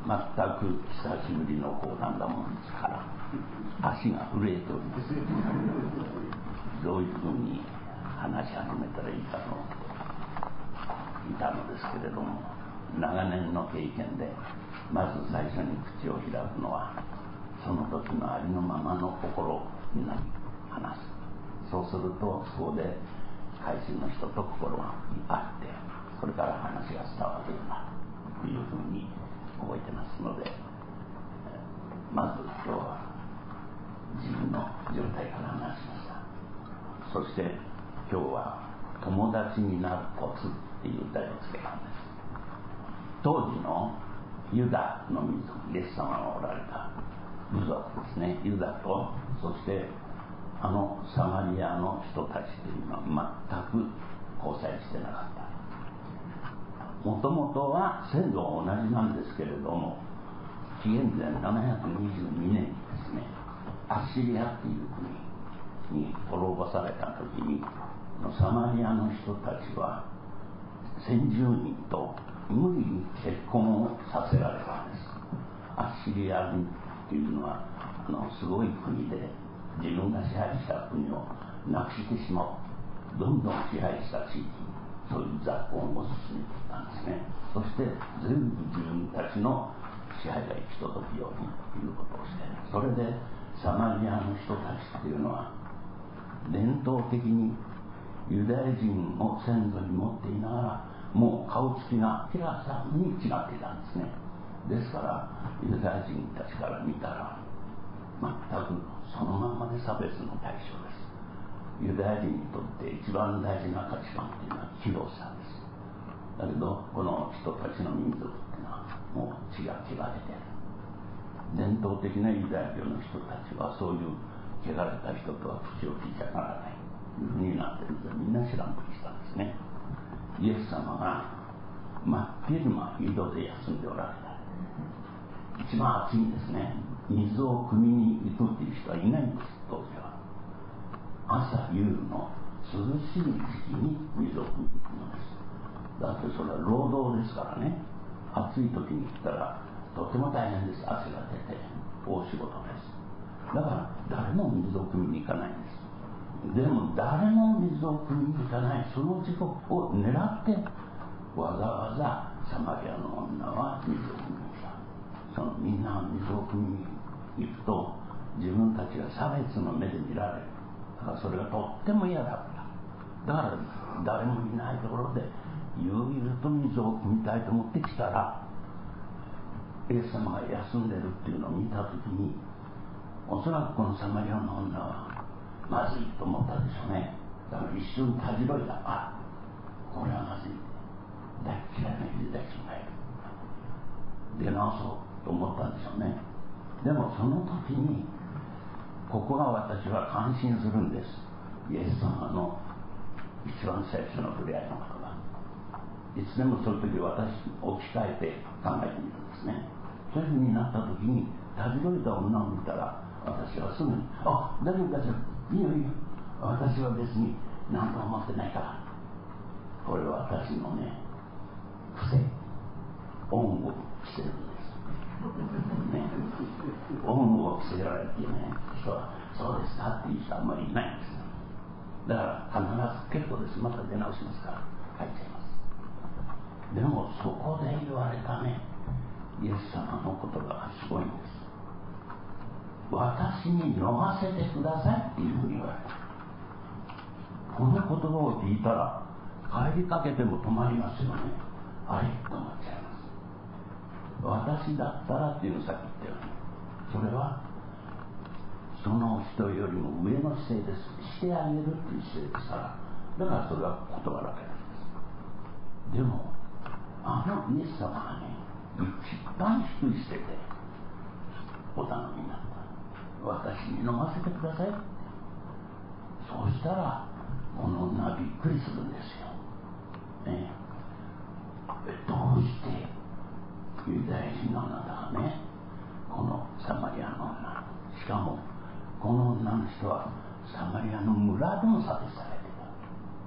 全く久しぶりの講談だもんですから足が震えております。どういうふうに話し始めたらいいかといたのですけれども、長年の経験でまず最初に口を開くのはその時のありのままの心に話す。そうするとそこで改宗の人と心があって、それから話が伝わるようなというふうに覚えてますので、まず今日は自分の状態から話しました。そして今日は友達になるコツっていう題をつけたんです。当時のユダの民族、イエス様がおられた部族ですね、ユダとそしてあのサマリアの人たちというのは全く交際してなかった。もともとは先祖は同じなんですけれども、紀元前722年にですね、アッシリアっていう国に滅ぼされた時にサマリアの人たちは先住民と無理に結婚をさせられたんです。アッシリア人っていうのはすごい国で、自分が支配した国をなくしてしまう、どんどん支配した地域、そういう雑婚を進めていったんですね。そして全部自分たちの支配が行き届くようにということをして、それでサマリアの人たちっていうのは伝統的にユダヤ人を先祖に持っていながら、もう顔つきが明らかに違っていたんですね。ですからユダヤ人たちから見たら全くそのままで差別の対象です。ユダヤ人にとって一番大事な価値観というのは清さです。だけどこの人たちの民族っていうのはもう血が汚れている。伝統的なユダヤ教の人たちはそういう汚れた人とは口を聞いちゃならないというふうになっているので、みんな知らんぷりしたんですね。イエス様が真っ昼間井戸で休んでおられた。一番暑いんですね。水を汲みに行くっていう人はいないんです。当時は朝夕の涼しい時期に水を汲みに行くのです。だってそれは労働ですからね。暑い時に来たらとても大変です。汗が出て大仕事です。だから誰も水を汲みに行かないんです。でも誰も水を汲みに行かないその時刻を狙ってわざわざサマリアの女は水を汲みに来た。そのみんな水を汲みに行くと自分たちが差別の目で見られる。だからそれがとっても嫌だった。だから誰もいないところで悠々と水を汲みたいと思ってきたら、イエス様が休んでるっていうのを見たときに、おそらくこのサマリアの女はまずいと思ったでしょうね。だから一瞬たじろいだ。あ、これはまずい。大嫌いなユダヤ人がいる。出直そうと思ったんでしょうね。でもその時にここが私は感心するんです。イエス様の一番最初の触れ合いの言葉。いつでもそういう時私置き換えて考えてみるんですね。そういうふうになった時にたじろいだ女を見たら、私はすぐに「あ、大丈夫大丈夫、いいよいいよ、私は別に何とも思ってないから」。これは私のね癖、恩を着せるんですね。恩を着せられてね、人はそうですかっていう人はあんまりいないんです。だから必ず結構です、また出直しますから入っちゃいます。でもそこで言われたねイエス様の言葉がすごいんです。私に飲ませてくださいっていうふうに言われた。この言葉を聞いたら帰りかけても止まりますよね。あれと思っちゃいます。私だったらっていうのさっき言ったように、それはその人よりも上の姿勢です。してあげるっていう姿勢ですから、だからそれは断られるんです。でもイエス様がね、一番低い姿勢でお頼みになった。私に飲ませてください。そうしたらこの女はびっくりするんですよ、ね、どうしてユダヤ人のあなたがね、このサマリアの女、しかもこの女の人はサマリアの村でも差別されて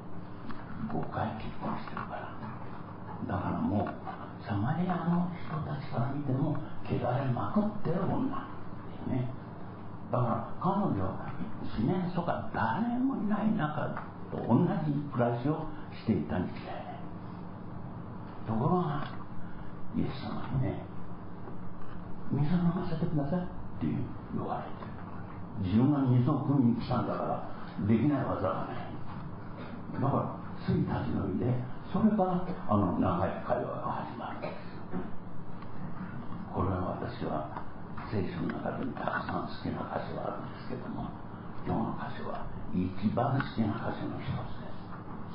た。5回結婚してるから。だからもうサマリアの人たちから見ても汚れまくってる女っていうね。だから彼女は四年とか誰もいない中と同じ暮らしをしていたに違いない。ところがイエス様にね、水飲ませてくださいって言われて、自分が水を汲みに来たんだからできない技がない。だからつい立ち乗りで、それから長い会話が始まるんです。これは私は聖書の中でたくさん好きな箇所があるんですけども、今日の箇所は一番好きな箇所の一つです。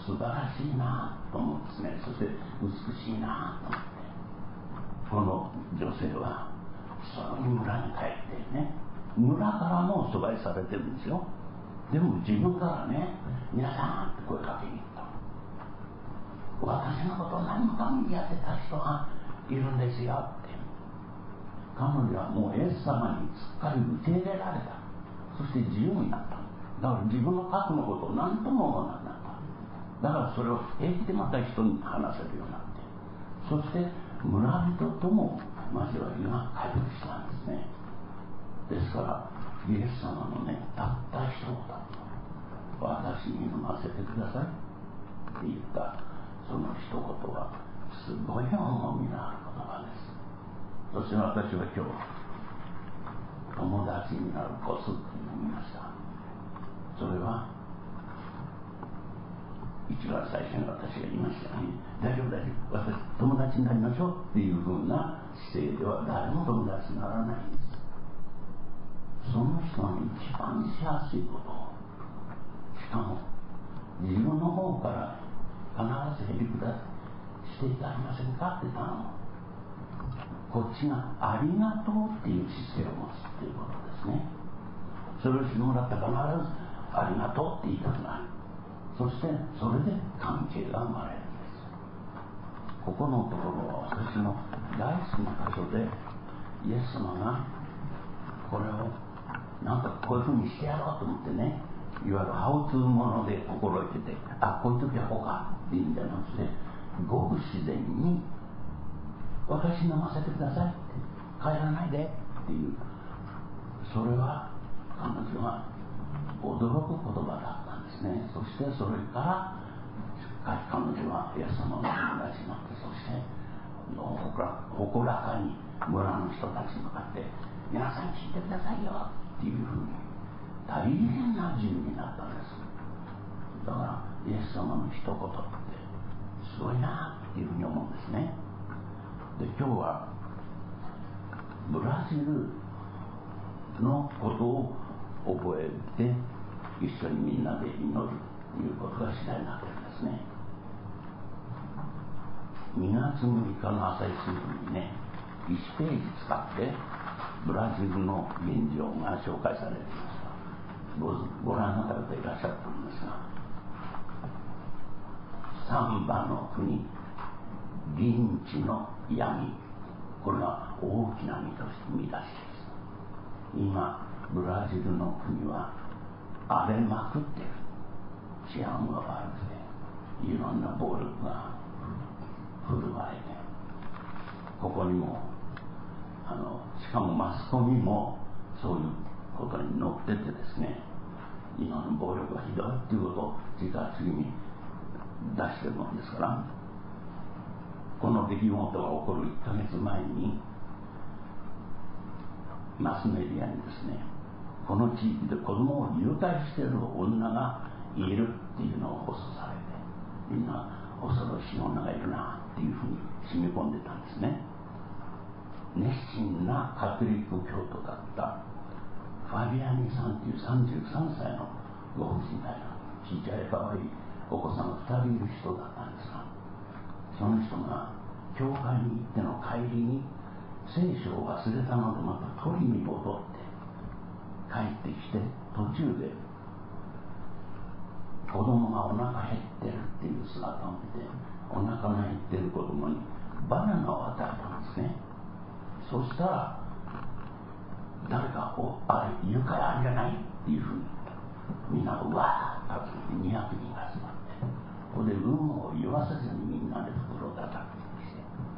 素晴らしいなと思うんですね。そして美しいなと思って、この女性はその村に帰ってね、村からも疎外されてるんですよ。でも自分からね、皆さんって声かけに行った。私のことを何もかもやってた人がいるんですよって。彼女はもうイエス様にすっかり受け入れられた。そして自由になった。だから自分の過去のことを何とも思わなくなった。だからそれを平気でまた人に話せるようになって、そして村人とも交わりが回復したんですね。ですからイエス様のね、たった一言、私に飲ませてくださいって言ったその一言はすごい重みのある言葉です。そして私は今日友達になるコツっていうのを見ました。それは一番最初に私が言いましたように、大丈夫大丈夫、私友達になりましょうっていうふうな姿勢では誰も友達にならないんです。その人に一番しやすいことを、しかも自分の方から必ずへりくだしていただけませんかって頼む。こっちがありがとうっていう姿勢を持つっていうことですね。それをしてもらったら必ずありがとうって言いたくなる。そしてそれで関係が生まれるんです。ここのところは私の大好きな箇所で、イエス様がこれをなんかこういうふうにしてやろうと思ってね、いわゆるハウツーもので心得てて、こういう時はこうかっていうんじゃなくて、ごく自然に私飲ませてくださいって、帰らないでっていう、それは彼女は驚く言葉だったんですね。そしてそれから彼女はイエス様の友達になって、そして誇らかに村の人たちに向かって、皆さん聞いてくださいよっていうふうに大変な自由になったんです。だからイエス様の一言ってすごいなっていうふうに思うんですね。で、今日はブラジルのことを覚えて一緒にみんなで祈るということが次第になってるんですね。2月6日の朝日新聞にね、1ページ使ってブラジルの現状が紹介されていました。ご覧になった方いらっしゃると思いますが、サンバの国、リンチの闇、これが大きな見出しです。今ブラジルの国は荒れまくっている。治安が悪くて、いろんな暴力が振るわれて、ここにもしかもマスコミもそういうことに乗っててですね、今の暴力がひどいっていうことを次から次に出してるもんですから、この出来事が起こる1ヶ月前にマスメディアにですね、この地域で子供を誘拐している女がいるっていうのを放送されて、みんな恐ろしい女がいるなっていうふうに染み込んでたんですね。熱心なカトリック教徒だったファビアニさんという33歳のご婦人がいる。ちっちゃい可愛いお子さんが2人いる人だったんですが、その人が教会に行っての帰りに聖書を忘れたのでまた取りに戻って帰ってきて、途中で子供がお腹減ってるっていう姿を見て、お腹が減ってる子供にバナナを与えたんですね。そしたら誰かあれ誘拐あるんじゃないっていうふうにみんながうわーっと集めて200人が集まって、ここで有無を言わせずにみんなで袋を叩くようにして、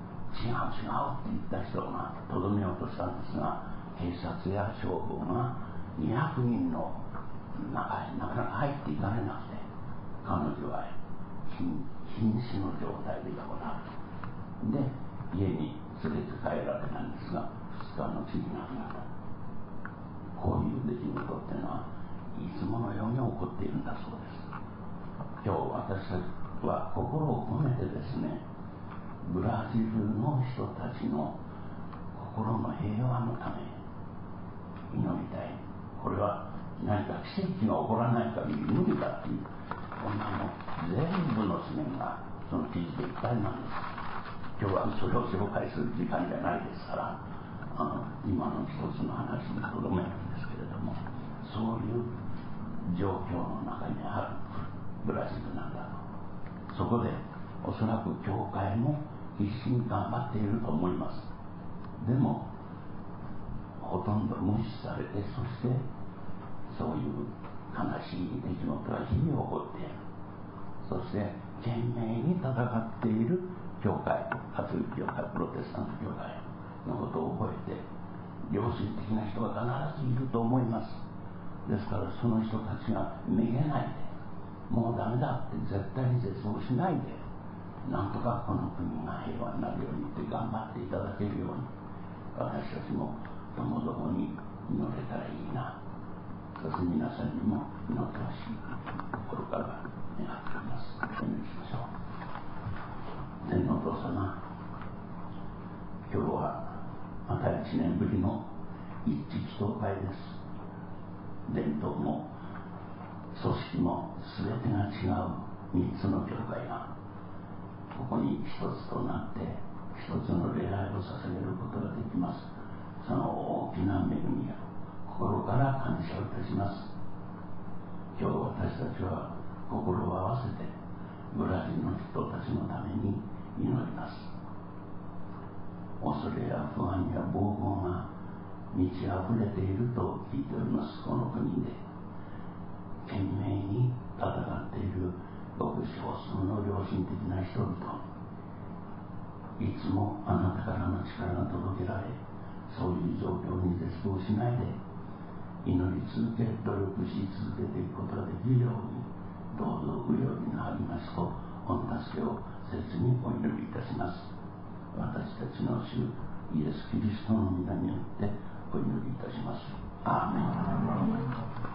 違うって言った人がとどめようとしたんですが、警察や消防が200人の中へなかなか入っていかれなくて、彼女は瀕死の状態で横たわる。で、家に連れて帰られたんですが、2日のうちに亡くなった。こういう出来事っていうのはいつものように起こっているんだそうです。今日私たちは心を込めてですね、ブラジルの人たちの心の平和のために祈りたい。これは何か奇跡が起こらない限り無理だという、こんなの全部の紙面がその記事でいっぱいなんです。今日はそれを紹介する時間じゃないですから、今の一つの話にとどめるんですけれども、そういう状況の中にあるブラジルなんだと。そこでおそらく教会も必死に頑張っていると思います。でもほとんど無視されて、そしてそういう悲しい出来事が日々起こっている。そして懸命に戦っている教会、カトリック教会、プロテスタント教会のことを覚えて、良心的な人が必ずいると思います。ですからその人たちがめげないで、もうダメだって絶対に絶望しないで、なんとかこの国が平和になるようにって頑張っていただけるように、私たちもともどもに祈れたらいいな。そして皆さんにも祈ってほしい、心から願っております。お願いしましょう。天皇お父様、今日はまた1年ぶりの一致祈祷会です。伝統も組織も全てが違う3つの教会がここに一つとなって一つの礼拝を捧げることができます。その大きな恵みを心から感謝をいたします。今日私たちは心を合わせてブラジルの人たちのために祈ります。恐れや不安や暴言が満ち溢れていると聞いております。この国で懸命に戦っているごく少数の良心的な人々、いつもあなたからの力が届けられ、そういう状況に絶望しないで祈り続け、努力し続けていくことができるように、どうぞお祈りの励ましと御助けを切にお祈りいたします。私たちの主イエス・キリストの皆によってお祈りいたします。アーメン。